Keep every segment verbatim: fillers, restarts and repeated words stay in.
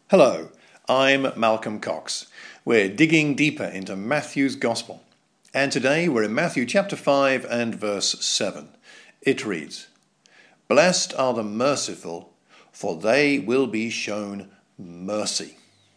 Hello, I'm Malcolm Cox. We're digging deeper into Matthew's Gospel. And today we're in Matthew chapter five and verse seven. It reads, "Blessed are the merciful, for they will be shown mercy."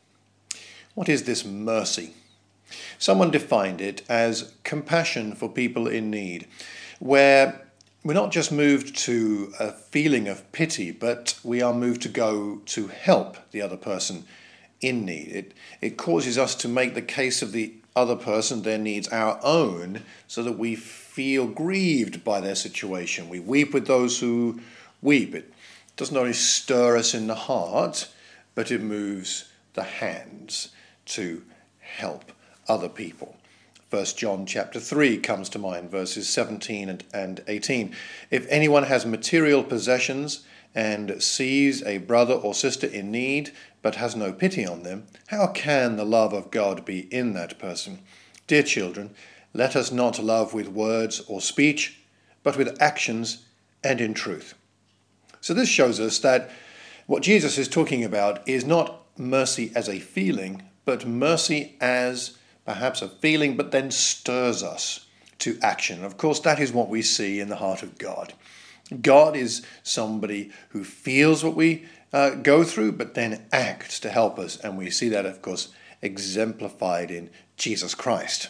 What is this mercy? Someone defined it as compassion for people in need, where we're not just moved to a feeling of pity, but we are moved to go to help the other person in need. It, it causes us to make the case of the other person, their needs, our own, so that we feel grieved by their situation. We weep with those who weep. It doesn't only stir us in the heart, but it moves the hands to help other people. First John chapter three comes to mind, verses seventeen and, and eighteen. "If anyone has material possessions and sees a brother or sister in need, but has no pity on them, how can the love of God be in that person? Dear children, let us not love with words or speech, but with actions and in truth." So this shows us that what Jesus is talking about is not mercy as a feeling, but mercy as perhaps a feeling, but then stirs us to action. Of course, that is what we see in the heart of God. God is somebody who feels what we uh, go through, but then acts to help us. And we see that, of course, exemplified in Jesus Christ.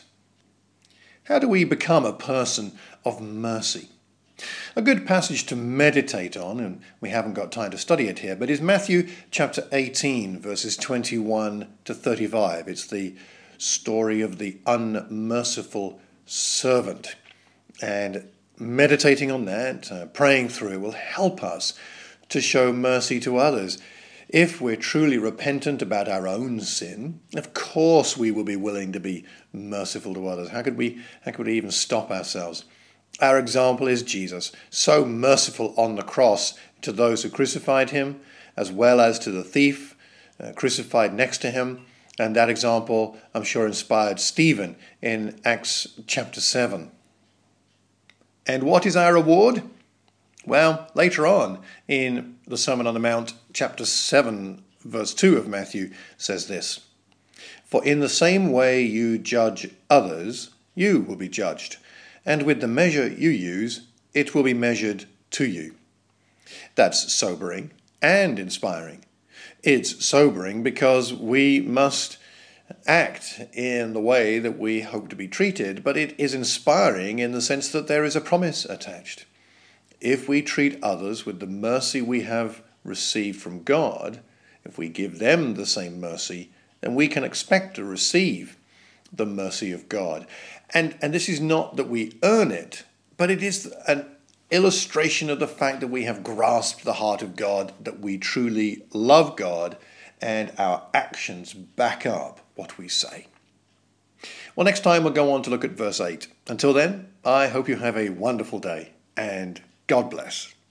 How do we become a person of mercy? A good passage to meditate on, and we haven't got time to study it here, but is Matthew chapter eighteen, verses twenty-one to thirty-five. It's the story of the unmerciful servant. And meditating on that, uh, praying through it, will help us to show mercy to others. If we're truly repentant about our own sin, of course we will be willing to be merciful to others. How could we, how could we even stop ourselves? Our example is Jesus, so merciful on the cross to those who crucified him, as well as to the thief uh, crucified next to him. And that example, I'm sure, inspired Stephen in Acts chapter seven. And what is our reward? Well, later on in the Sermon on the Mount, chapter seven, verse two of Matthew says this, "For in the same way you judge others, you will be judged. And with the measure you use, it will be measured to you." That's sobering and inspiring. It's sobering because we must act in the way that we hope to be treated, but it is inspiring in the sense that there is a promise attached. If we treat others with the mercy we have received from God, if we give them the same mercy, then we can expect to receive the mercy of God. And, and this is not that we earn it, but it is an illustration of the fact that we have grasped the heart of God, that we truly love God, and our actions back up what we say. Well, next time we'll go on to look at verse eight. Until then, I hope you have a wonderful day, and God bless.